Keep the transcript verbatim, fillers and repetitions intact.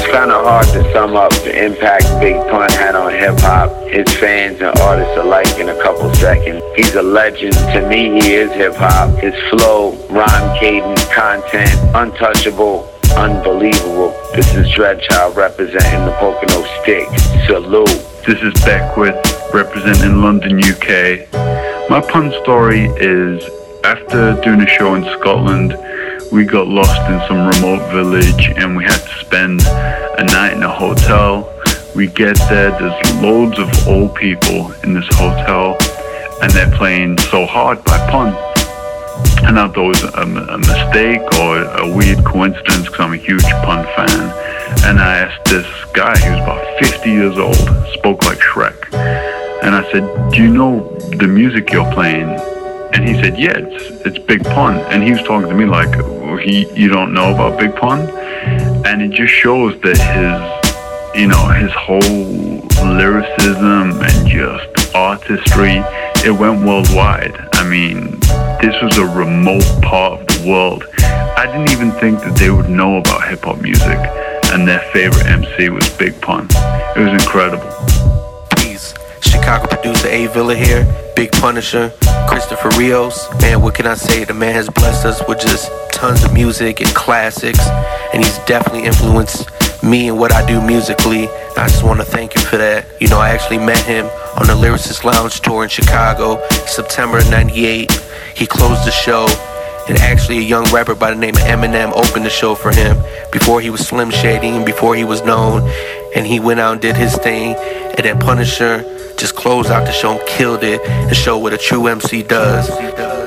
kind of hard to sum up the impact Big Pun had on hip-hop, his fans and artists alike in a couple seconds. He's a legend. To me, he is hip-hop. His flow, rhyme cadence, content, untouchable, unbelievable. This is Dreadchild representing the Pocono Sticks. Salute. This is Beckwith representing London, U K. My pun story is, after doing a show in Scotland, we got lost in some remote village and we had to spend a night in a hotel. We get there, there's loads of old people in this hotel and they're playing So Hard by Pun. And I thought it was a, a mistake or a weird coincidence because I'm a huge Pun fan. And I asked this guy, he was about fifty years old, spoke like Shrek. And I said, do you know the music you're playing? And he said, yeah, it's, it's Big Pun. And he was talking to me like, he, you don't know about Big Pun? And it just shows that his, you know, his whole lyricism and just artistry, it went worldwide. I mean, this was a remote part of the world. I didn't even think that they would know about hip-hop music, and their favorite M C was Big Pun. It was incredible. Peace. Chicago producer A Villa here, Big Punisher, Christopher Rios. Man, what can I say? The man has blessed us with just tons of music and classics, and he's definitely influenced me and what I do musically. I just want to thank him for that. You know, I actually met him on the Lyricist Lounge tour in Chicago, September of ninety-eight. He closed the show, and actually a young rapper by the name of Eminem opened the show for him before he was Slim Shady and before he was known. And he went out and did his thing, and then Punisher just closed out the show and killed it and showed what a true M C does.